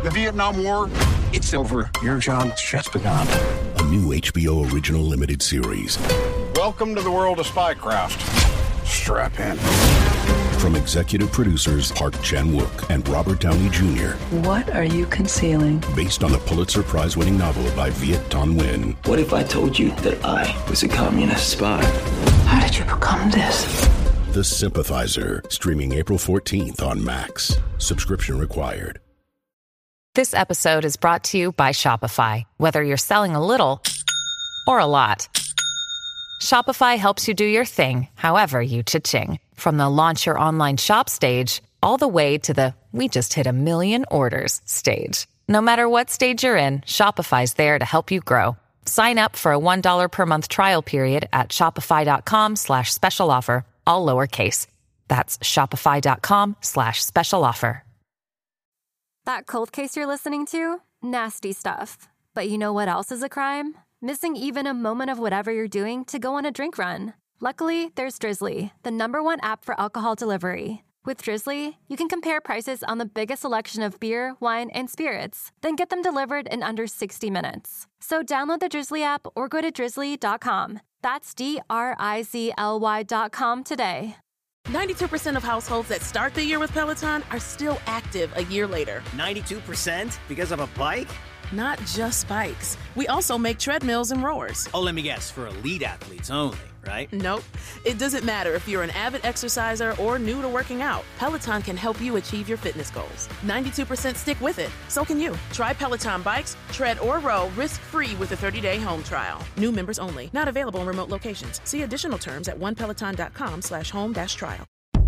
The Vietnam War, it's over. Your job's just begun. A new HBO original limited series. Welcome to the world of spycraft. Strap in. From executive producers Park Chan-wook and Robert Downey Jr. What are you concealing? Based on the Pulitzer Prize-winning novel by Viet Thanh Nguyen. What if I told you that I was a communist spy? How did you become this? The Sympathizer, streaming April 14th on Max. Subscription required. This episode is brought to you by Shopify. Whether you're selling a little or a lot, Shopify helps you do your thing, however you cha-ching. From the launch your online shop stage, all the way to the we just hit 1 million orders stage. No matter what stage you're in, Shopify's there to help you grow. Sign up for a $1 per month trial period at shopify.com/special offer, all lowercase. That's shopify.com/special offer. That cold case you're listening to? Nasty stuff. But you know what else is a crime? Missing even a moment of whatever you're doing to go on a drink run. Luckily, there's Drizzly, the #1 app for alcohol delivery. With Drizzly, you can compare prices on the biggest selection of beer, wine, and spirits, then get them delivered in under 60 minutes. So download the Drizzly app or go to drizzly.com. That's DRIZLY.com today. 92% of households that start the year with Peloton are still active a year later. 92% because of a bike? Not just bikes. We also make treadmills and rowers. Oh, let me guess, for elite athletes only, right? Nope. It doesn't matter if you're an avid exerciser or new to working out. Peloton can help you achieve your fitness goals. 92% stick with it. So can you. Try Peloton bikes, tread or row risk-free with a 30-day home trial. New members only. Not available in remote locations. See additional terms at onepeloton.com/home-trial.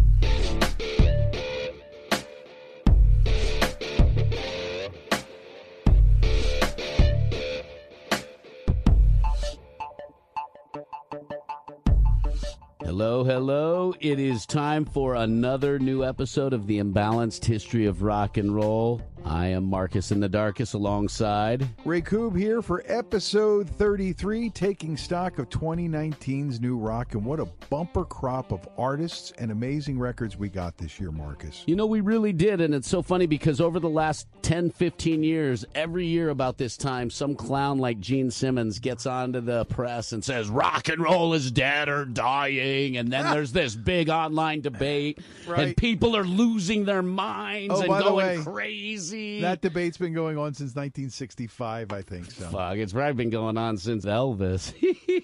Hello, hello. It is time for another new episode of The Imbalanced History of Rock and Roll. I am Marcus in the Darkest alongside Ray Koob here for episode 33, taking stock of 2019's new rock, and what a bumper crop of artists and amazing records we got this year, Marcus. You know, we really did, and it's so funny because over the last 10, 15 years, every year about this time, some clown like Gene Simmons gets onto the press and says, rock and roll is dead or dying, and then there's this big online debate, and people are losing their minds and going crazy. That debate's been going on since 1965, I think. So. Fuck, it's probably been going on since Elvis.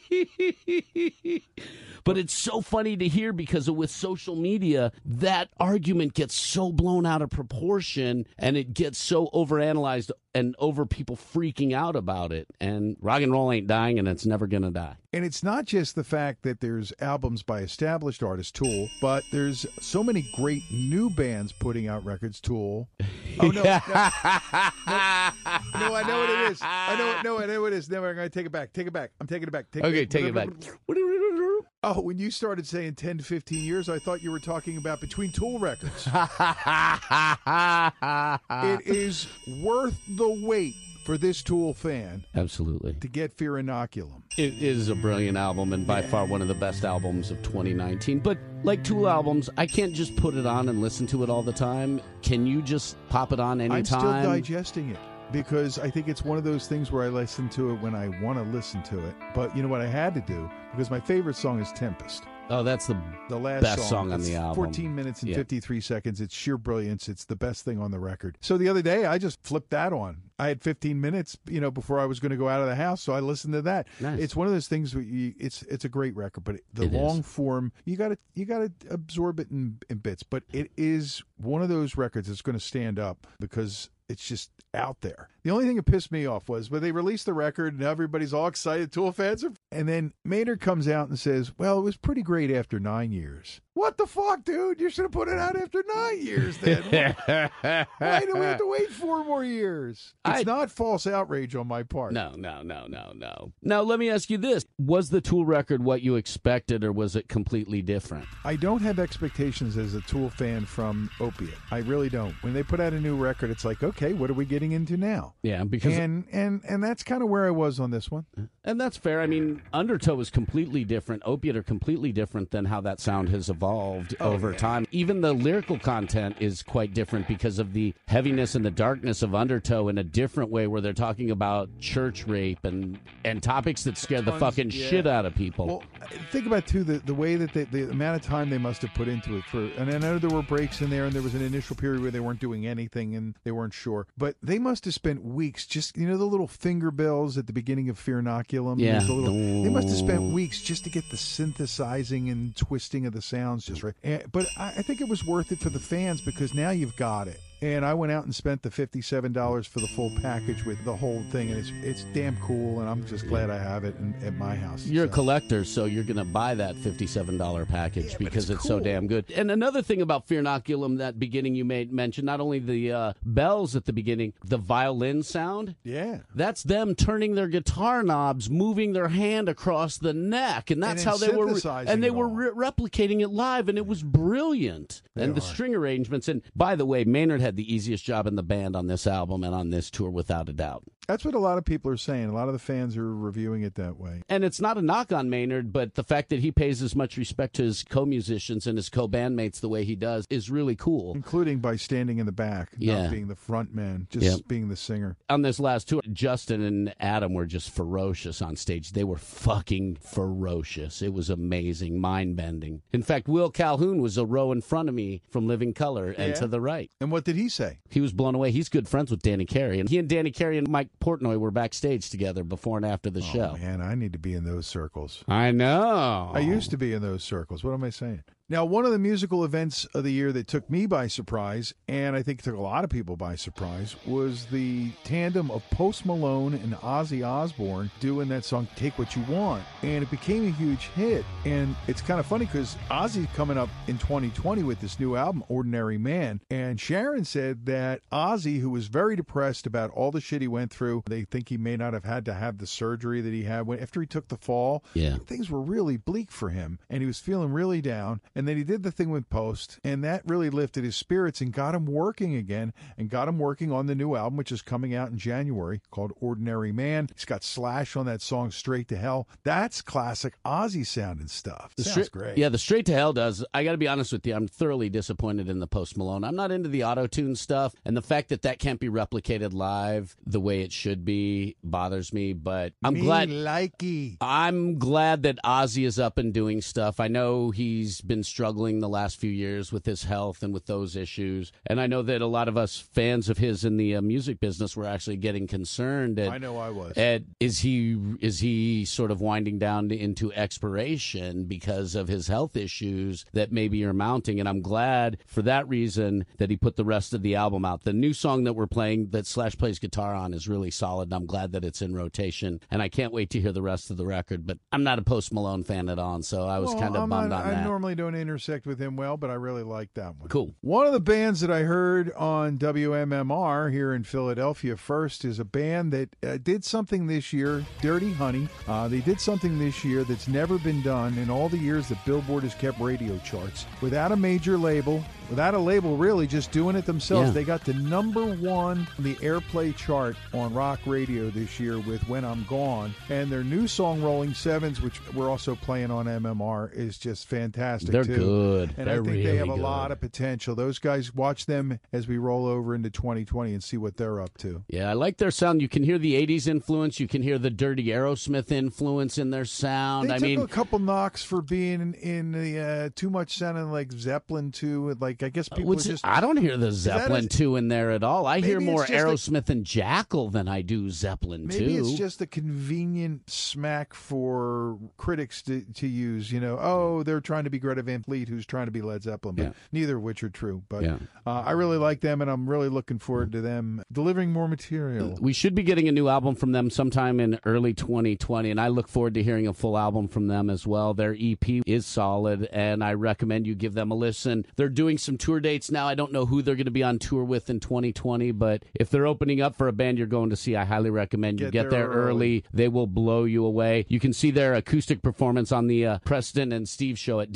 But it's so funny to hear because with social media, that argument gets so blown out of proportion and it gets so overanalyzed and over people freaking out about it. And rock and roll ain't dying and it's never going to die. And it's not just the fact that there's albums by established artists, Tool, but there's so many great new bands putting out records, Tool. Oh, no. No, I know what it is. I know what it is. No, I'm going to take it back. I'm taking it back. Take it back. Oh, when you started saying 10 to 15 years, I thought you were talking about between Tool records. It is worth the wait for this Tool fan. Absolutely. To get Fear Inoculum. It is a brilliant album and by far one of the best albums of 2019. But like Tool albums, I can't just put it on and listen to it all the time. Can you just pop it on anytime? I'm still digesting it. Because I think it's one of those things where I listen to it when I want to listen to it. But you know what I had to do? Because my favorite song is Tempest. Oh, that's the last best song on the album. 14 minutes and 53 seconds. It's sheer brilliance. It's the best thing on the record. So the other day, I just flipped that on. I had 15 minutes, before I was going to go out of the house, so I listened to that. Nice. It's one of those things where it's a great record, but the long form, you got to absorb it in bits. But it is one of those records that's going to stand up because it's just out there. The only thing that pissed me off was when they released the record and everybody's all excited, Tool fans and then Maynard comes out and says, well, it was pretty great after 9 years. What the fuck, dude? You should have put it out after 9 years then. Why do we have to wait 4 more years? It's not false outrage on my part. No. Now, let me ask you this. Was the Tool record what you expected, or was it completely different? I don't have expectations as a Tool fan from Opiate. I really don't. When they put out a new record, it's like, okay, what are we getting into now? Yeah, because... And that's kind of where I was on this one. And that's fair. I mean, Undertow is completely different. Opiate are completely different than how that sound has evolved evolved over time. Even the lyrical content is quite different because of the heaviness and the darkness of Undertow in a different way, where they're talking about church rape and topics that scare the fucking shit out of people. Well, think about, too, the way that the amount of time they must have put into it. And I know there were breaks in there, and there was an initial period where they weren't doing anything and they weren't sure. But they must have spent weeks just, the little finger bells at the beginning of Fear Inoculum. Yeah. They must have spent weeks just to get the synthesizing and twisting of the sounds just right. But I think it was worth it for the fans because now you've got it. And I went out and spent the $57 for the full package with the whole thing, and it's damn cool, and I'm just glad I have it at my house. You're a collector, so you're going to buy that $57 package because it's so damn good. And another thing about Fear Inoculum, that beginning you mentioned, not only the bells at the beginning, the violin sound. Yeah. That's them turning their guitar knobs, moving their hand across the neck, and that's how they were. And they were replicating it live, and it was brilliant. And the string arrangements. And by the way, Maynard had the easiest job in the band on this album and on this tour, without a doubt. That's what a lot of people are saying. A lot of the fans are reviewing it that way. And it's not a knock on Maynard, but the fact that he pays as much respect to his co-musicians and his co-bandmates the way he does is really cool. Including by standing in the back, not being the front man, just being the singer. On this last tour, Justin and Adam were just ferocious on stage. They were fucking ferocious. It was amazing, mind-bending. In fact, Will Calhoun was a row in front of me from Living Colour and to the right. And what did he say? He was blown away. He's good friends with Danny Carey. And he and Danny Carey and Mike Portnoy were backstage together before and after the show. Man, I need to be in those circles. I know. I used to be in those circles. What am I saying? Now, one of the musical events of the year that took me by surprise, and I think took a lot of people by surprise, was the tandem of Post Malone and Ozzy Osbourne doing that song, Take What You Want. And it became a huge hit. And it's kind of funny because Ozzy's coming up in 2020 with this new album, Ordinary Man. And Sharon said that Ozzy, who was very depressed about all the shit he went through, they think he may not have had to have the surgery that he had after he took the fall. Yeah. Things were really bleak for him, and he was feeling really down. And then he did the thing with Post, and that really lifted his spirits and got him working again, and got him working on the new album, which is coming out in January, called Ordinary Man. He's got Slash on that song, Straight to Hell. That's classic Ozzy sounding stuff. Sounds great. Yeah, the Straight to Hell does. I got to be honest with you, I'm thoroughly disappointed in the Post Malone. I'm not into the auto-tune stuff, and the fact that can't be replicated live the way it should be bothers me, but I'm glad that Ozzy is up and doing stuff. I know he's been struggling the last few years with his health and with those issues, and I know that a lot of us fans of his in the music business were actually getting concerned. I know I was. Is he sort of winding down into expiration because of his health issues that maybe are mounting? And I'm glad for that reason that he put the rest of the album out. The new song that we're playing that Slash plays guitar on is really solid, and I'm glad that it's in rotation, and I can't wait to hear the rest of the record. But I'm not a Post Malone fan at all, so I was kind of bummed on that. I normally don't intersect with him well, but I really like that one. Cool. One of the bands that I heard on WMMR here in Philadelphia first is a band that did something this year, Dirty Honey. They did something this year that's never been done in all the years that Billboard has kept radio charts. Without a major label, without a label really, just doing it themselves. Yeah. They got to #1 on the airplay chart on rock radio this year with When I'm Gone. And their new song, Rolling Sevens, which we're also playing on MMR, is just fantastic. They're too. good. And They're I think really they have a good. lot of potential. Those guys, watch them as we roll over into 2020 and see what they're up to. Yeah, I like their sound. You can hear the 80s influence. You can hear the dirty Aerosmith influence in their sound. They took a couple knocks for being in the too much sounding like Zeppelin 2. Like, I guess people just... I don't hear the Zeppelin 2 in there at all. I hear more Aerosmith and Jackal than I do Zeppelin 2. Maybe it's just a convenient smack for critics to use. You know, oh, they're trying to be Greta Van Fleet, who's trying to be Led Zeppelin. But neither of which are true. But I really like them, and I'm really looking forward to them delivering more material. We should be getting a new album from them sometime in early 2020, and I look forward to hearing a full album from them as well. Their EP is solid, and I recommend you give them a listen. They're doing some tour dates now. I don't know who they're going to be on tour with in 2020, but if they're opening up for a band you're going to see, I highly recommend you get there early. They will blow you away. You can see their acoustic performance on the Preston and Steve show at WMMR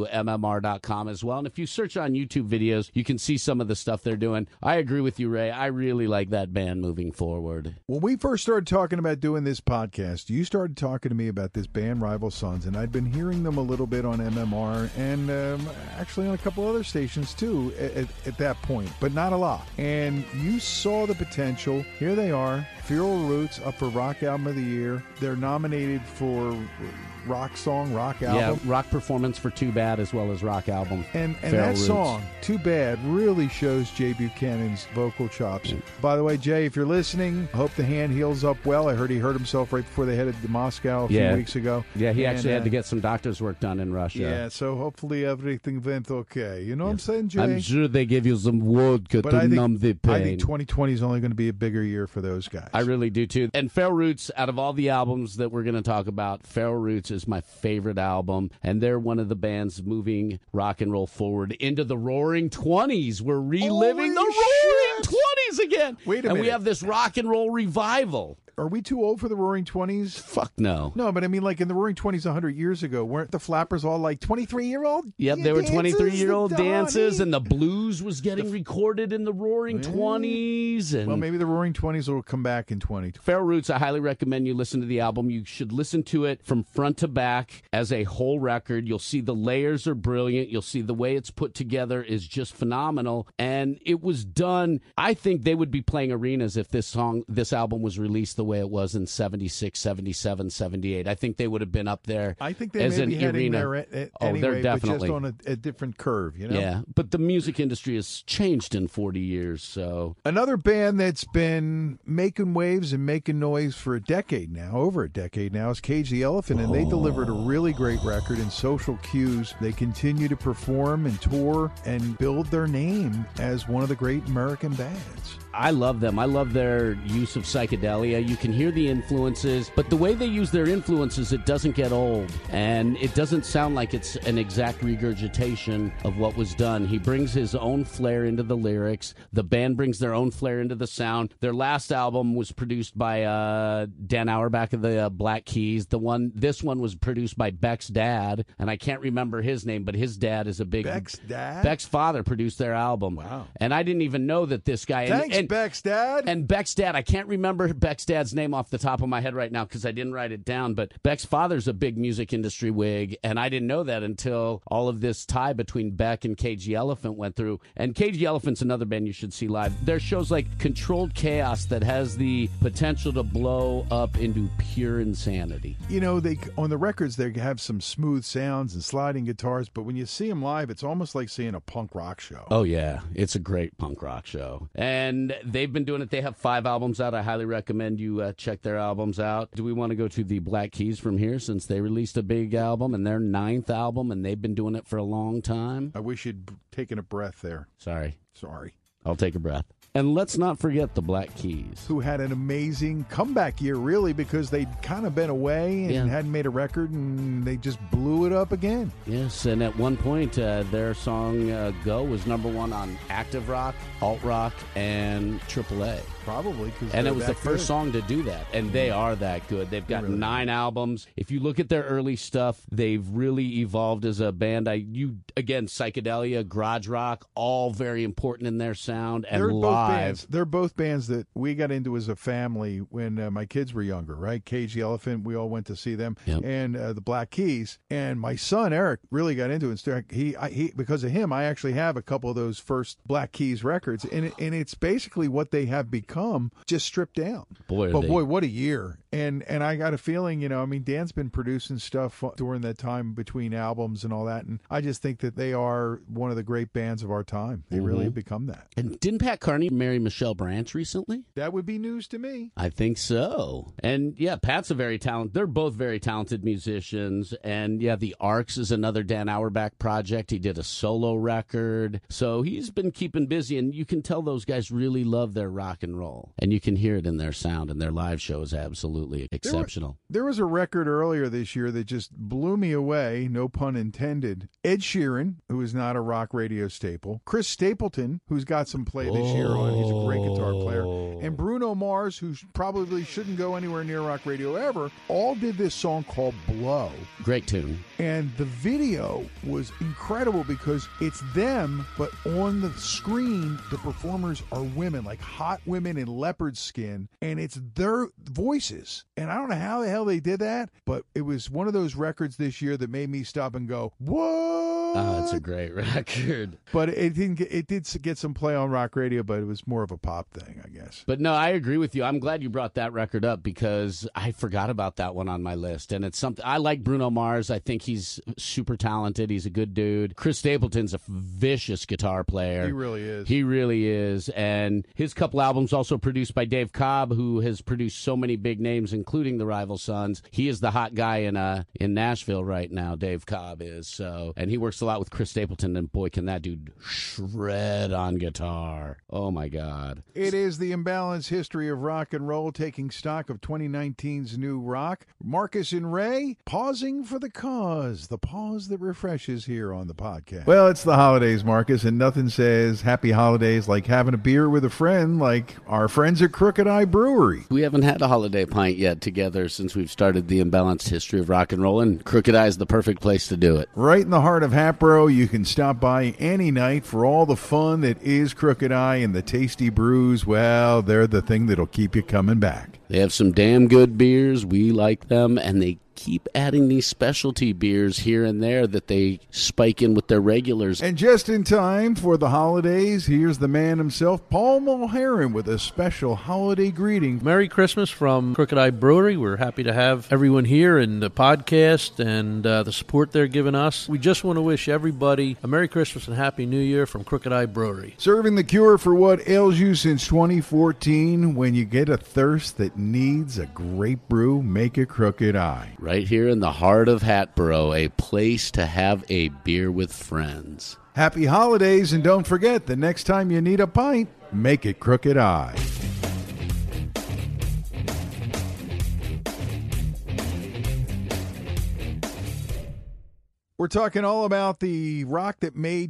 to MMR.com as well. And if you search on YouTube videos, you can see some of the stuff they're doing. I agree with you, Ray. I really like that band moving forward. When we first started talking about doing this podcast, you started talking to me about this band Rival Sons, and I'd been hearing them a little bit on MMR and actually on a couple other stations too at that point, but not a lot. And you saw the potential. Here they are, Feral Roots, up for Rock Album of the Year. They're nominated for Rock Song, Rock Album. Yeah, Rock Performance for Too Bad as well as Rock Album. And Feral that song, Too Bad, really shows Jay Buchanan's vocal chops. By the way, Jay, if you're listening, I hope the hand heals up well. I heard he hurt himself right before they headed to Moscow a few weeks ago. Yeah, he actually had to get some doctor's work done in Russia. Yeah, so hopefully everything went okay. You know what I'm saying, Jay? I'm sure they give you some vodka to numb the pain. I think 2020 is only going to be a bigger year for those guys. I really do, too. And Feral Roots, out of all the albums that we're going to talk about, Feral Roots is my favorite album, and they're one of the bands moving rock and roll forward into the Roaring 20s. We're reliving the Roaring 20s again. Wait a minute. And we have this rock and roll revival. Are we too old for the Roaring 20s? Fuck no. No, but I mean, like in the Roaring 20s 100 years ago, weren't the Flappers all like 23-year-old? Yep, they were 23-year-old dances, and the blues was getting recorded in the Roaring 20s. And well, maybe the Roaring 20s will come back in 2020. Feral Roots, I highly recommend you listen to the album. You should listen to it from front to back as a whole record. You'll see the layers are brilliant. You'll see the way it's put together is just phenomenal. And it was done, I think they would be playing arenas if this album was released the way it was in 76, 77, 78. I think they would have been up there. I think they as may an be heading arena. there They're anyway, definitely but just on a different curve, you know? Yeah, but the music industry has changed in 40 years, so. Another band that's been making waves and making noise for a decade now, over a decade now, is Cage the Elephant, and they delivered a really great record in Social Cues. They continue to perform and tour and build their name as one of the great American bands. I love them. I love their use of psychedelia. You can hear the influences, but the way they use their influences, it doesn't get old, and it doesn't sound like it's an exact regurgitation of what was done. He brings his own flair into the lyrics. The band brings their own flair into the sound. Their last album was produced by Dan Auerbach of the Black Keys. This one was produced by Beck's dad, and I can't remember his name, but his dad is a big... Beck's dad? Beck's father produced their album. Wow. And I didn't even know that this guy... Thanks, Beck's dad. And Beck's dad, I can't remember Beck's dad's name off the top of my head right now because I didn't write it down, but Beck's father's a big music industry wig, and I didn't know that until all of this tie between Beck and Cage the Elephant went through. And Cage the Elephant's another band you should see live. Their shows like Controlled Chaos that has the potential to blow up into pure insanity. You know, they on the records, they have some smooth sounds and sliding guitars, but when you see them live, it's almost like seeing a punk rock show. Oh, yeah. It's a great punk rock show. And they've been doing it. They have 5 albums out. I highly recommend you check their albums out. Do we want to go to the Black Keys from here since they released a big album and their 9th album, and they've been doing it for a long time? I wish you'd taken a breath there. Sorry. I'll take a breath. And let's not forget the Black Keys, who had an amazing comeback year, really, because they'd kind of been away and hadn't made a record, and they just blew it up again. Yes, and at one point, their song Go was #1 on Active Rock, Alt Rock, and AAA. Probably. And it was the first song to do that, and they are that good. They've got 9 albums. If you look at their early stuff, they've really evolved as a band. Again, psychedelia, garage rock, all very important in their sound and live. They're both bands that we got into as a family when my kids were younger, right? Cage the Elephant, we all went to see them, and the Black Keys. And my son, Eric, really got into it. He because of him, I actually have a couple of those first Black Keys records, and it's basically what they have become, just stripped down. Boy, what a year. And I got a feeling, I mean, Dan's been producing stuff during that time between albums and all that, and I just think that they are one of the great bands of our time. They really have become that. And didn't Pat Carney marry Michelle Branch recently? That would be news to me. I think so. And yeah, Pat's a very talented, they're both very talented musicians. And yeah, The Arcs is another Dan Auerbach project. He did a solo record. So he's been keeping busy, and you can tell those guys really love their rock and roll. And you can hear it in their sound, and their live show is absolutely exceptional. There was a record earlier this year that just blew me away, no pun intended. Ed Sheeran, who is not a rock radio staple. Chris Stapleton, who's got some play this year on. He's a great guitar player. and Bruno Mars, who probably shouldn't go anywhere near rock radio ever, all did this song called Blow. Great tune. And the video was incredible because it's them, but on the screen, the performers are women, like hot women in leopard skin, and it's their voices. And I don't know how the hell they did that, but it was one of those records this year that made me stop and go, what? Oh, it's a great record. But it did get some play on rock radio, but it was more of a pop thing, I guess. But no, I agree with you. I'm glad you brought that record up because I forgot about that one on my list. And it's something I like. Bruno Mars. I think he's super talented. He's a good dude. Chris Stapleton's a vicious guitar player. He really is. He really is. And his couple albums also produced by Dave Cobb, who has produced so many big names, including the Rival Sons. He is the hot guy in Nashville right now. Dave Cobb is. So, and he works a lot with Chris Stapleton, and boy, can that dude shred on guitar. Oh my God. It is the Imbalanced History of Rock and Roll, taking stock of 2019's new rock. Marcus and Ray pausing for the cause, the pause that refreshes here on the podcast. Well, it's the holidays, Marcus, and nothing says happy holidays like having a beer with a friend, like our friends at Crooked Eye Brewery. We haven't had a holiday pint yet together since we've started the Imbalanced History of Rock and Roll, and Crooked Eye is the perfect place to do it. Right in the heart of Hatboro, you can stop by any night for all the fun that is Crooked Eye, and the tasty brews, well, they're the thing that'll keep you coming back. They have some damn good beers. We like them, and they keep adding these specialty beers here and there that they spike in with their regulars. And just in time for the holidays, here's the man himself, Paul Mulheron, with a special holiday greeting. Merry Christmas from Crooked Eye Brewery. We're happy to have everyone here in the podcast and the support they're giving us. We just want to wish everybody a Merry Christmas and Happy New Year from Crooked Eye Brewery. Serving the cure for what ails you since 2014. When you get a thirst that needs a great brew, make it Crooked Eye. Right here in the heart of Hatboro, a place to have a beer with friends. Happy holidays, and don't forget, the next time you need a pint, make it Crooked Eye. We're talking all about the rock that made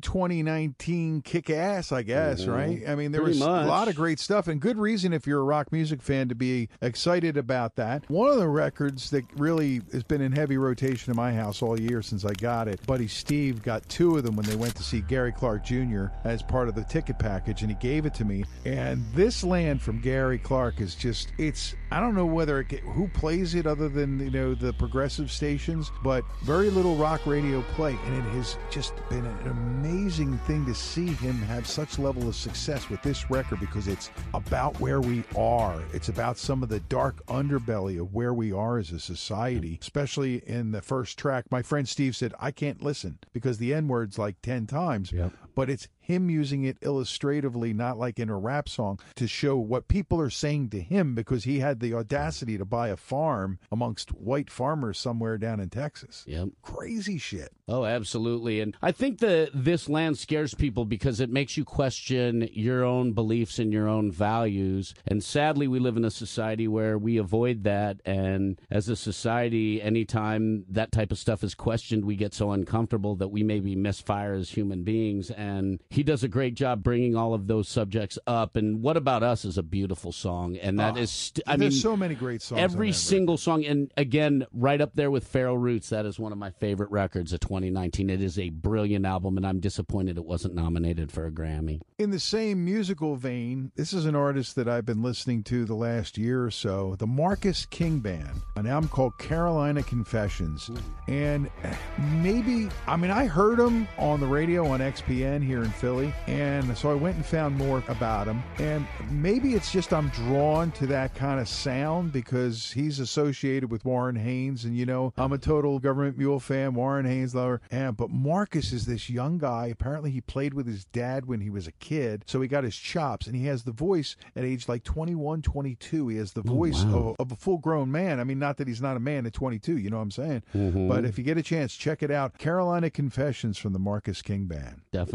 2019 kick ass, I guess, right? I mean, there was a lot of great stuff, and good reason if you're a rock music fan to be excited about that. One of the records that really has been in heavy rotation in my house all year since I got it, Buddy Steve got two of them when they went to see Gary Clark Jr. as part of the ticket package, and he gave it to me. And This Land from Gary Clark is just, it's, I don't know whether who plays it other than, you know, the progressive stations, but very little rock radio play, and it has just been an amazing thing to see him have such level of success with this record, because it's about where we are. It's about some of the dark underbelly of where we are as a society, especially in the first track. My friend Steve said, I can't listen because the N-word's like 10 times, but it's him using it illustratively, not like in a rap song, to show what people are saying to him, because he had the audacity to buy a farm amongst white farmers somewhere down in Texas. Crazy shit. Oh, absolutely. And I think This Land scares people because it makes you question your own beliefs and your own values. And sadly, we live in a society where we avoid that. And as a society, anytime that type of stuff is questioned, we get so uncomfortable that we maybe misfire as human beings. And he does a great job bringing all of those subjects up. And What About Us is a beautiful song. And that is, there's so many great songs. Every single song. And again, right up there with Feral Roots, that is one of my favorite records of 2019. It is a brilliant album, and I'm disappointed it wasn't nominated for a Grammy. In the same musical vein, this is an artist that I've been listening to the last year or so, the Marcus King Band, an album called Carolina Confessions. And maybe, I mean, I heard him on the radio on XPN here in Philly, and so I went and found more about him. And maybe it's just I'm drawn to that kind of sound because he's associated with Warren Haynes, and, you know, I'm a total Government Mule fan, Warren Haynes lover. But Marcus is this young guy. Apparently he played with his dad when he was a kid, so he got his chops, and he has the voice at age like 21, 22. He has the voice of a full-grown man. I mean, not that he's not a man at 22, you know what I'm saying? But if you get a chance, check it out. Carolina Confessions from the Marcus King Band. Definitely.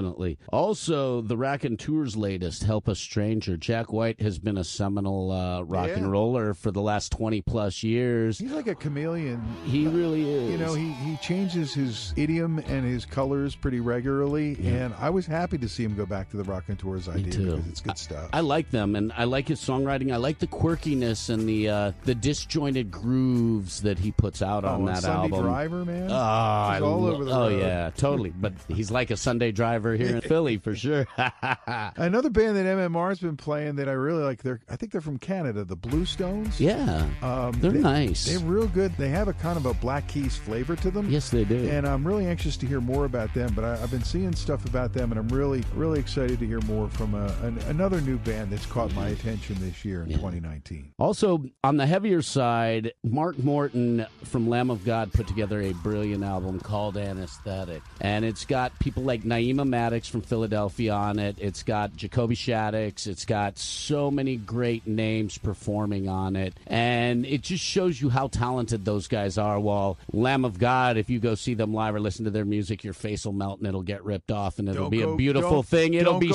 definitely. Also, the Raconteurs' latest, Help a Stranger. Jack White has been a seminal rock and roller for the last 20-plus years. He's like a chameleon. He really is. You know, he changes his idiom and his colors pretty regularly, and I was happy to see him go back to the Raconteurs idea because it's good stuff. I like them, and I like his songwriting. I like the quirkiness and the disjointed grooves that he puts out on that Sunday album. Driver, man. Oh, all over the road. Yeah, totally. But he's like a Sunday driver here in Philly for sure. Another band that MMR's been playing that I really like, I think they're from Canada, the Bluestones. Yeah, they're nice. They're real good. They have a kind of a Black Keys flavor to them. Yes, they do. And I'm really anxious to hear more about them, but I've been seeing stuff about them, and I'm really, really excited to hear more from another new band that's caught my attention this year in 2019. Also, on the heavier side, Mark Morton from Lamb of God put together a brilliant album called Anesthetic. And it's got people like Naima Maddox from Philadelphia on it. It's got Jacoby Shaddix. It's got so many great names performing on it. And it just shows you how talented those guys are. While Lamb of God, if you go see them live or listen to their music, your face will melt and it'll get ripped off and it'll be a beautiful thing. It'll be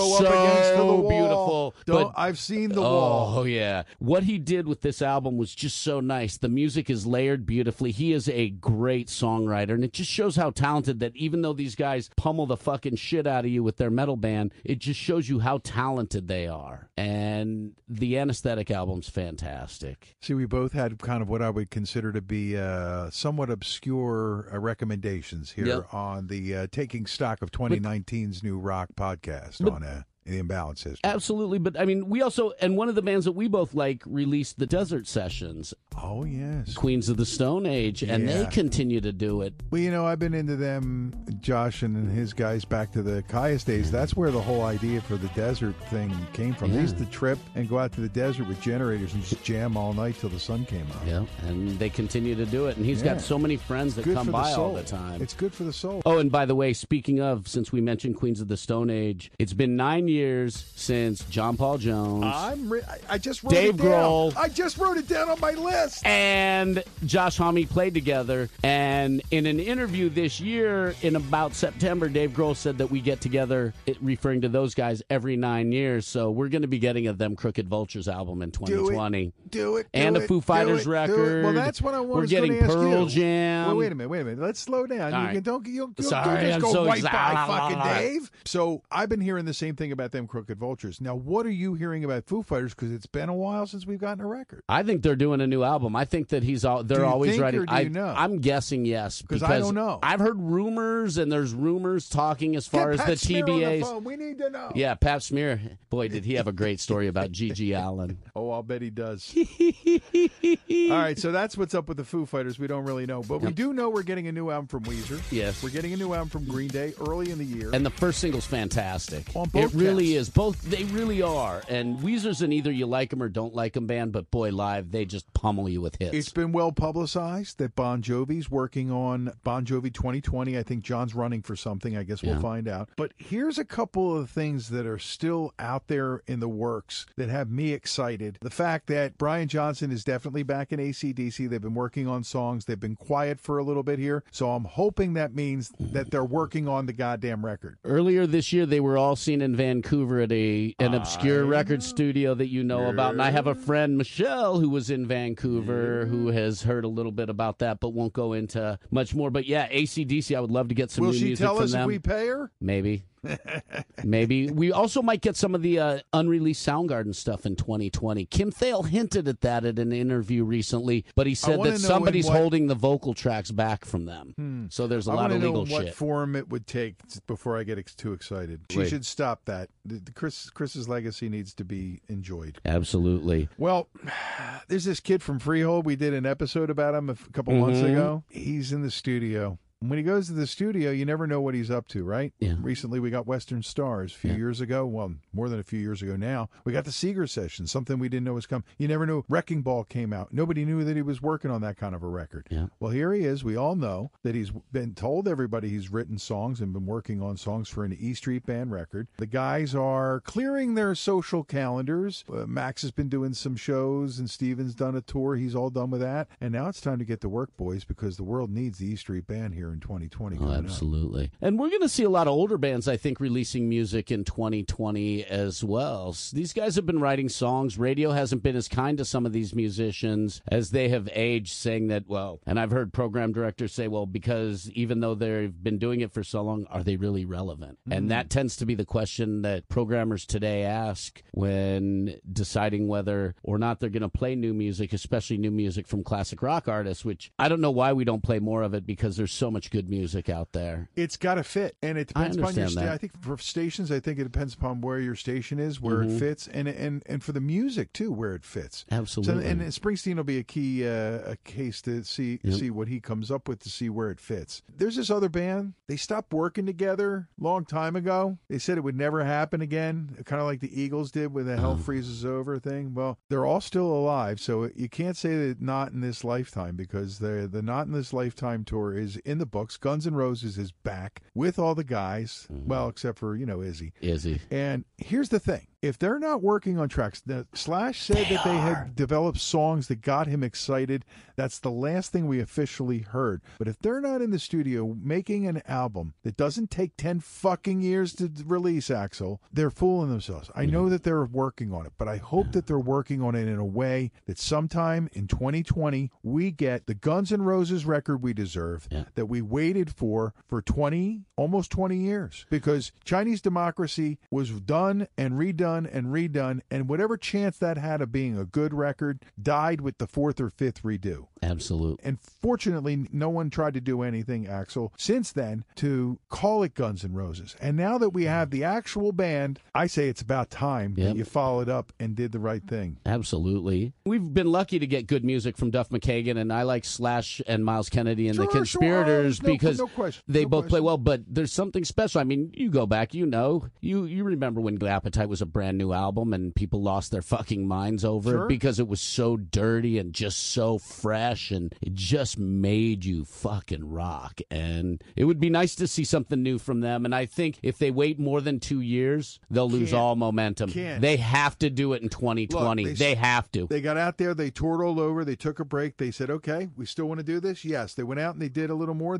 so beautiful. I've seen The Wall. Oh, yeah. What he did with this album was just so nice. The music is layered beautifully. He is a great songwriter, and it just shows how talented that even though these guys pummel the fucking shit out of you with their metal band, it just shows you how talented they are. And the Anesthetic album's fantastic. See, we both had kind of what I would consider to be somewhat obscure recommendations here on the Taking Stock of 2019's new rock podcast on The Imbalance History. Absolutely, but I mean, we also, and one of the bands that we both like released the Desert Sessions. Oh, yes. Queens of the Stone Age, and they continue to do it. Well, you know, I've been into them, Josh and his guys, back to the Caius days. That's where the whole idea for the desert thing came from. They used to trip and go out to the desert with generators and just jam all night till the sun came out. Yeah, and they continue to do it, and he's got so many friends that come by all the time. It's good for the soul. Oh, and by the way, speaking of, since we mentioned Queens of the Stone Age, it's been 9 years since John Paul Jones, I just wrote Dave it down. Grohl, I just wrote it down on my list. And Josh Homme played together. And in an interview this year, in about September, Dave Grohl said that we get together, referring to those guys, every 9 years. So we're going to be getting a Them Crooked Vultures album in 2020. Do it. And a Foo Fighters record. Well, that's what I was We're getting Pearl Jam. Well, wait a minute. Let's slow down. All right. Don't just I'm go so right excited. by fucking Dave. So I've been hearing the same thing about Them Crooked Vultures. Now, what are you hearing about Foo Fighters? Because it's been a while since we've gotten a record. I think they're doing a new album. I think that they're always writing. Or do you know? I'm guessing yes. Because I don't know. I've heard rumors, and there's rumors talking as far as Pat the Smear on the TBAs. phone. We need to know. Yeah, Pat Smear. Boy, did he have a great story about Gigi Allen. Oh, I'll bet he does. All right, so that's what's up with the Foo Fighters. We don't really know. But we do know we're getting a new album from Weezer. Yes. We're getting a new album from Green Day early in the year. And the first single's fantastic. On both it really counts. is. Both, they really are. And Weezer's an either you like them or don't like them band, but boy, live, they just pummel you with hits. It's been well publicized that Bon Jovi's working on Bon Jovi 2020. I think John's running for something. I guess we'll find out. But here's a couple of things that are still out there in the works that have me excited. The fact that Brian Johnson is definitely back in AC/DC. They've been working on songs. They've been quiet for a little bit here. So I'm hoping that means that they're working on the goddamn record. Earlier this year, they were all seen in Vancouver at an obscure record studio that you know about. And I have a friend, Michelle, who was in Vancouver, who has heard a little bit about that, but won't go into much more. But yeah, AC/DC, I would love to get some new music from them. Will she tell us if we pay her? Maybe. Maybe. We also might get some of the unreleased Soundgarden stuff in 2020. Kim Thale hinted at that at an interview recently, but he said that somebody's holding the vocal tracks back from them. So there's a lot of legal shit. I want to know what form it would take before I get too excited. She should stop that. Chris's legacy needs to be enjoyed. Absolutely. Well, there's this kid from Freehold. We did an episode about him a couple months ago. He's in the studio. When he goes to the studio, you never know what he's up to, right? Yeah. Recently, we got Western Stars a few years ago. Well, more than a few years ago now. We got the Seeger Session, something we didn't know was coming. You never knew. Wrecking Ball came out. Nobody knew that he was working on that kind of a record. Yeah. Well, here he is. We all know that he's been told everybody he's written songs and been working on songs for an E Street Band record. The guys are clearing their social calendars. Max has been doing some shows, and Steven's done a tour. He's all done with that. And now it's time to get to work, boys, because the world needs the E Street Band here here in 2020. Oh, absolutely. And we're going to see a lot of older bands, I think, releasing music in 2020 as well. These guys have been writing songs. Radio hasn't been as kind to some of these musicians as they have aged, saying that, well, and I've heard program directors say, well, because even though they've been doing it for so long, are they really relevant? And that tends to be the question that programmers today ask when deciding whether or not they're going to play new music, especially new music from classic rock artists, which I don't know why we don't play more of it, because there's so much good music out there. It's got to fit, and it depends upon your that. I think for stations, I think it depends upon where your station is, where it fits, and for the music too, where it fits. Absolutely. So, and Springsteen will be a key a case to see what he comes up with, to see where it fits. There's this other band. They stopped working together a long time ago. They said it would never happen again, kind of like the Eagles did with the Hell Freezes Over thing. Well, they're all still alive, so you can't say that not in this lifetime, because the Not in This Lifetime tour is in the books. Guns N' Roses is back with all the guys, well, except for, Izzy. And here's the thing. If they're not working on tracks, Slash said they had developed songs that got him excited. That's the last thing we officially heard. But if they're not in the studio making an album that doesn't take 10 fucking years to release, Axel, they're fooling themselves. I know that they're working on it, but I hope that they're working on it in a way that sometime in 2020 we get the Guns N' Roses record we deserve, that we waited for 20, almost 20 years. Because Chinese Democracy was done and redone and redone, and whatever chance that had of being a good record died with the fourth or fifth redo. Absolutely. And fortunately, no one tried to do anything, Axel, since then to call it Guns N' Roses. And now that we have the actual band, I say it's about time that you followed up and did the right thing. Absolutely. We've been lucky to get good music from Duff McKagan, and I like Slash and Miles Kennedy and the Conspirators because they both play well, but there's something special. I mean, you go back, you remember when Appetite was a brand new album and people lost their fucking minds over it because it was so dirty and just so fresh, and it just made you fucking rock. And it would be nice to see something new from them. And I think if they wait more than 2 years, they'll lose all momentum. They have to do it in 2020. Look, they have to. They got out there, they toured all over, they took a break, they said, okay, we still want to do this? Yes. They went out and they did a little more,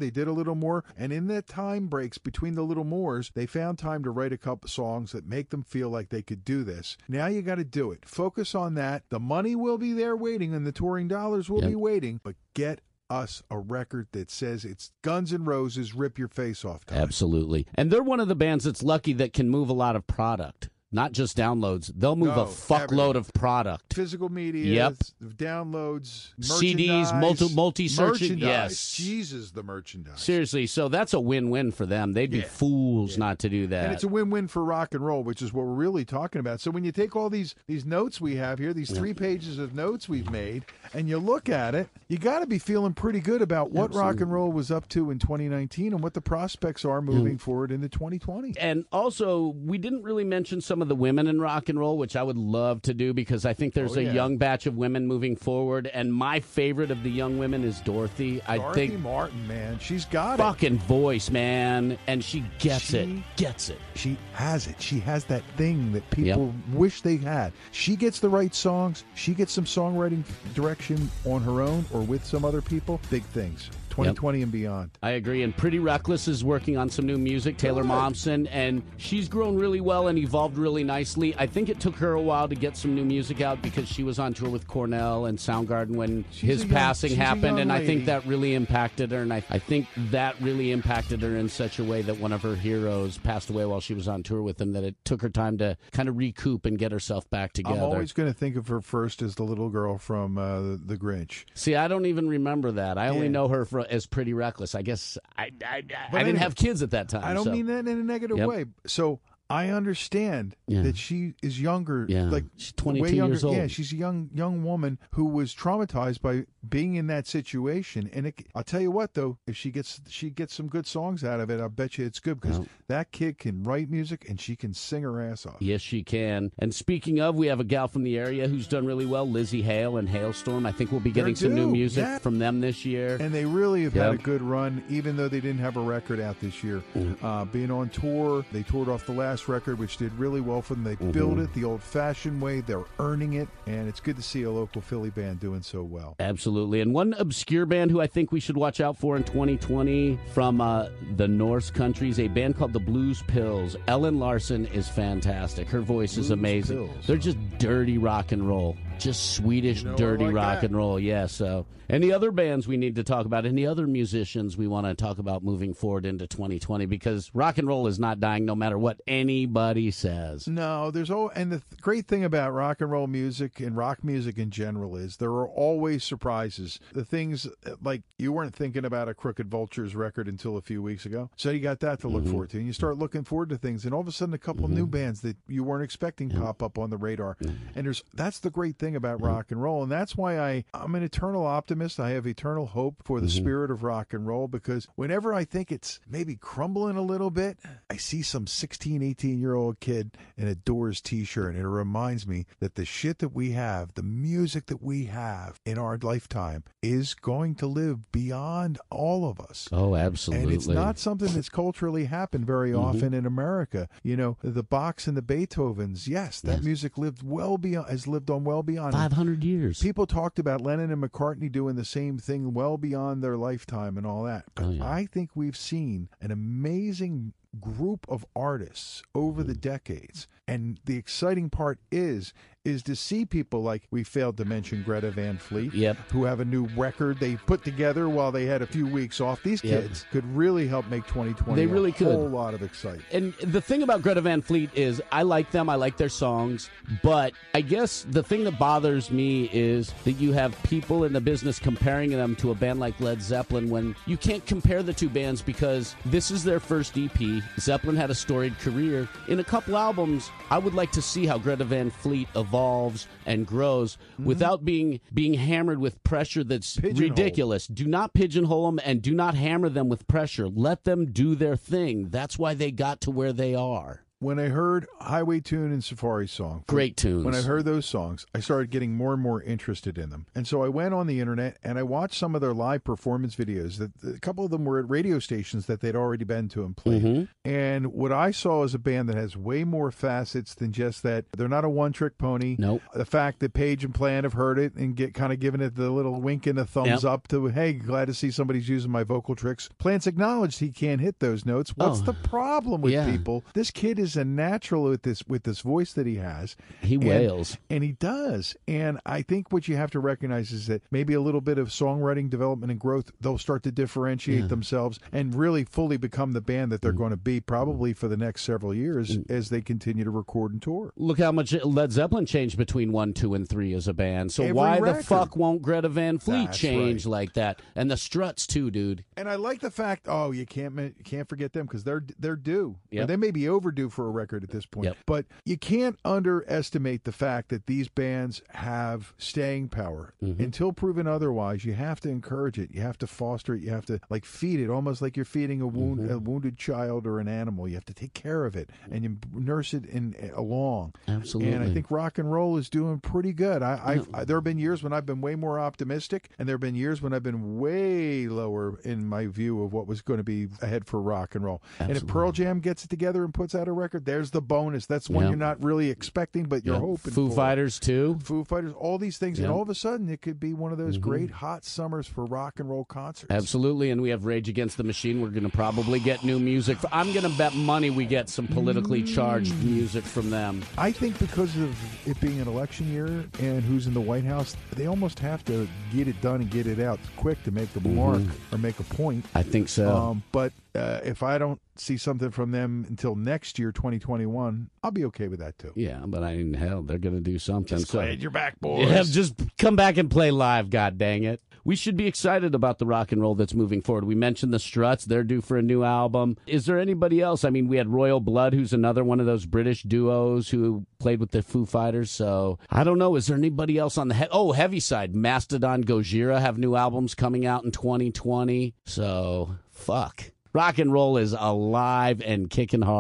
and in that time breaks between the little mores, they found time to write a couple songs that make them feel like they could do this. Now you got to do it. Focus on that. The money will be there waiting, and the touring dollars will be waiting, but get us a record that says it's Guns N' Roses, rip your face off time. Absolutely. And they're one of the bands that's lucky that can move a lot of product. Not just downloads. They'll move a fuckload of product. Physical media, downloads, CDs, multi-searching. Yes. Jesus, the merchandise. Seriously, so that's a win-win for them. They'd be fools not to do that. And it's a win-win for rock and roll, which is what we're really talking about. So when you take all these notes we have here, these 3 pages of notes we've made, and you look at it, you got to be feeling pretty good about what rock and roll was up to in 2019 and what the prospects are moving forward into 2020. And also, we didn't really mention some of the women in rock and roll, which I would love to do because I think there's a young batch of women moving forward, and my favorite of the young women is Dorothy. Dorothy Martin, man, she's got fucking voice, man, and she gets it. She has it. She has that thing that people wish they had. She gets the right songs. She gets some songwriting direction on her own or with some other people. Big things. 2020 and beyond. I agree. And Pretty Reckless is working on some new music, Taylor Momsen, and she's grown really well and evolved really nicely. I think it took her a while to get some new music out because she was on tour with Cornell and Soundgarden when his passing happened, and I think that really impacted her, and I think that really impacted her in such a way that one of her heroes passed away while she was on tour with him, that it took her time to kind of recoup and get herself back together. I'm always going to think of her first as the little girl from The Grinch. See, I don't even remember that. I only know her as Pretty Reckless. I guess I didn't have kids at that time. I don't mean that in a negative way. So I understand that she is younger, like she's 22 way younger. years old. Yeah, she's a young woman who was traumatized by being in that situation. And I'll tell you what, though, if she gets some good songs out of it, I bet you it's good because that kid can write music and she can sing her ass off. Yes, she can. And speaking of, we have a gal from the area who's done really well, Lizzie Hale and Hailstorm. I think we'll be getting some new music from them this year. And they really have had a good run, even though they didn't have a record out this year. Being on tour, they toured off the last last record, which did really well for them. They built it the old-fashioned way. They're earning it, and it's good to see a local Philly band doing so well. Absolutely. And one obscure band who I think we should watch out for in 2020 from the Norse countries, a band called the Blues Pills. Ellen Larson is fantastic. Her voice is amazing. They're just dirty rock and roll. Just Swedish dirty rock and roll, yeah. So, any other bands we need to talk about? Any other musicians we want to talk about moving forward into 2020? Because rock and roll is not dying, no matter what anybody says. No, and the great thing about rock and roll music and rock music in general is there are always surprises. The things like you weren't thinking about a Crooked Vultures record until a few weeks ago, so you got that to look forward to, and you start looking forward to things, and all of a sudden a couple of new bands that you weren't expecting pop up on the radar, and that's the great thing about rock and roll, and that's why I'm an eternal optimist. I have eternal hope for the spirit of rock and roll, because whenever I think it's maybe crumbling a little bit, I see some 16, 18-year-old kid in a Doors t-shirt, and it reminds me that the shit that we have, the music that we have in our lifetime is going to live beyond all of us. Oh, absolutely. And it's not something that's culturally happened very often in America. You know, the Bachs and the Beethovens, yes, that music has lived on well beyond 500 years. People talked about Lennon and McCartney doing the same thing well beyond their lifetime and all that. But I think we've seen an amazing group of artists over the decades. And the exciting part is to see people like, we failed to mention Greta Van Fleet, who have a new record they put together while they had a few weeks off. These kids could really help make 2020 a whole lot of excitement. And the thing about Greta Van Fleet is I like them, I like their songs, but I guess the thing that bothers me is that you have people in the business comparing them to a band like Led Zeppelin when you can't compare the two bands, because this is their first EP. Zeppelin had a storied career. In a couple albums, I would like to see how Greta Van Fleet evolves and grows without being hammered with pressure that's ridiculous. Do not pigeonhole them and do not hammer them with pressure. Let them do their thing. That's why they got to where they are. When I heard Highway Tune and Safari Song, great tunes. When I heard those songs, I started getting more and more interested in them. And so I went on the internet and I watched some of their live performance videos. A couple of them were at radio stations that they'd already been to and played. And what I saw is a band that has way more facets than just that. They're not a one-trick pony. Nope. The fact that Page and Plant have heard it and kind of given it the little wink and a thumbs up to, hey, glad to see somebody's using my vocal tricks. Plant's acknowledged he can't hit those notes. What's the problem with people? This kid is a natural with this voice that he has. He wails. And he does. And I think what you have to recognize is that maybe a little bit of songwriting development and growth, they'll start to differentiate themselves and really fully become the band that they're going to be probably for the next several years as they continue to record and tour. Look how much Led Zeppelin changed between 1, 2, and 3 as a band. So why the fuck won't Greta Van Fleet change like that? And the Struts too, dude. And I like the fact, you can't forget them, because they're due. Or they may be overdue for a record at this point. But you can't underestimate the fact that these bands have staying power. Until proven otherwise, you have to encourage it. You have to foster it. You have to feed it, almost like you're feeding a wounded child or an animal. You have to take care of it and you nurse it along. Absolutely. And I think rock and roll is doing pretty good. There have been years when I've been way more optimistic, and there have been years when I've been way lower in my view of what was going to be ahead for rock and roll. Absolutely. And if Pearl Jam gets it together and puts out a record, there's the bonus. That's one you're not really expecting, but you're hoping Foo for. Fighters too. Foo Fighters, all these things, and all of a sudden it could be one of those great hot summers for rock and roll concerts. Absolutely, and we have Rage Against the Machine. We're going to probably get new music. I'm going to bet money we get some politically charged music from them. I think because of it being an election year and who's in the White House, they almost have to get it done and get it out quick to make a mark or make a point. I think so. But if I don't see something from them until next year, 2021, I'll be okay with that too. Yeah, but hell, they're going to do something. Just glad you're back, boys. Yeah, just come back and play live, god dang it. We should be excited about the rock and roll that's moving forward. We mentioned the Struts. They're due for a new album. Is there anybody else? I mean, we had Royal Blood, who's another one of those British duos who played with the Foo Fighters. So, I don't know. Is there anybody else on the heavy side? Mastodon, Gojira have new albums coming out in 2020. So, fuck. Rock and roll is alive and kicking hard.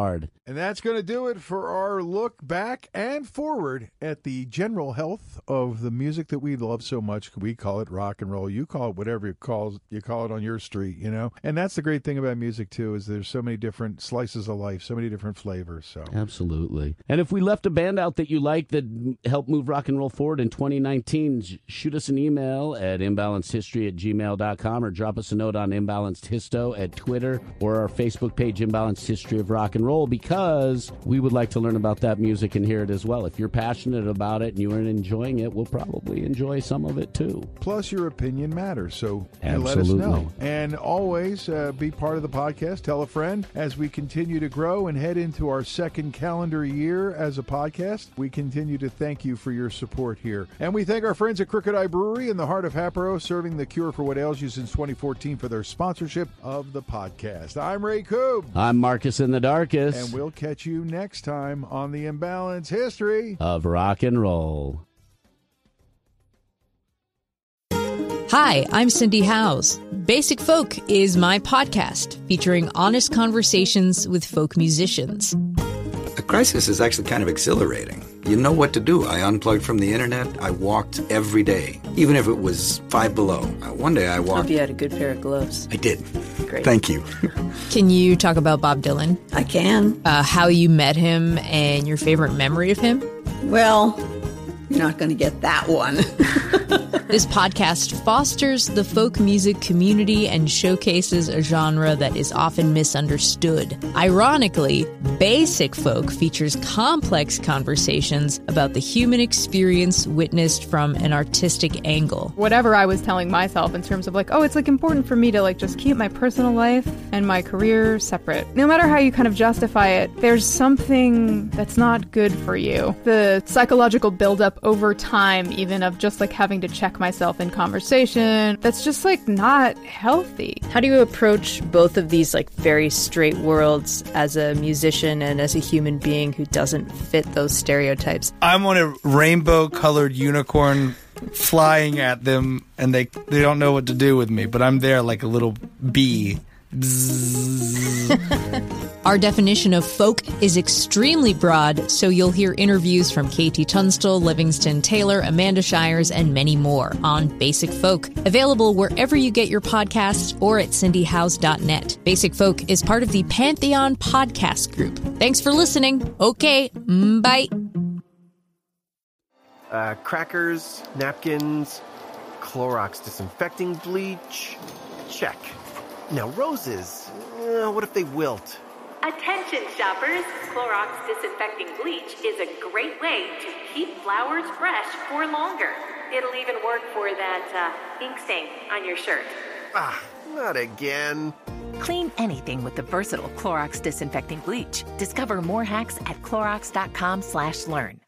And that's going to do it for our look back and forward at the general health of the music that we love so much. We call it rock and roll. You call it whatever you call it on your street, you know. And that's the great thing about music, too, is there's so many different slices of life, so many different flavors. So absolutely. And if we left a band out that you like that helped move rock and roll forward in 2019, shoot us an email at imbalancedhistory@gmail.com or drop us a note on Imbalanced Histo at Twitter or our Facebook page, Imbalanced History of Rock and Roll, because we would like to learn about that music and hear it as well. If you're passionate about it and you are enjoying it, we'll probably enjoy some of it too. Plus, your opinion matters, so absolutely. Let us know. And always be part of the podcast. Tell a friend. As we continue to grow and head into our second calendar year as a podcast, we continue to thank you for your support here. And we thank our friends at Crooked Eye Brewery in the heart of Hatboro, serving the cure for what ails you since 2014 for their sponsorship of the podcast. I'm Ray Koob. I'm Marcus in the Darkest. And we'll catch you next time on the Imbalanced History of Rock and Roll. Hi, I'm Cindy Howes. Basic Folk is my podcast featuring honest conversations with folk musicians. A crisis is actually kind of exhilarating. You know what to do. I unplugged from the internet. I walked every day, even if it was 5 below. One day I walked... Hope you had a good pair of gloves. I did. Great. Thank you. Can you talk about Bob Dylan? I can. How you met him and your favorite memory of him? Well, you're not going to get that one. This podcast fosters the folk music community and showcases a genre that is often misunderstood. Ironically, Basic Folk features complex conversations about the human experience witnessed from an artistic angle. Whatever I was telling myself in terms of like, oh, it's like important for me to like just keep my personal life and my career separate. No matter how you kind of justify it, there's something that's not good for you. The psychological buildup over time, even of just like having to check myself in conversation, that's just like not healthy. How do you approach both of these like very straight worlds as a musician and as a human being who doesn't fit those stereotypes? I'm on a rainbow-colored unicorn flying at them, and they don't know what to do with me, but I'm there like a little bee. Our definition of folk is extremely broad, so you'll hear interviews from Katie Tunstall, Livingston Taylor, Amanda Shires, and many more on Basic Folk. Available wherever you get your podcasts or at cindyhouse.net. Basic Folk is part of the Pantheon Podcast Group. Thanks for listening. Okay, bye. Crackers, napkins, Clorox disinfecting bleach. Check. Now roses, what if they wilt? Attention shoppers, Clorox disinfecting bleach is a great way to keep flowers fresh for longer. It'll even work for that ink stain on your shirt. Ah, not again. Clean anything with the versatile Clorox disinfecting bleach. Discover more hacks at Clorox.com/learn.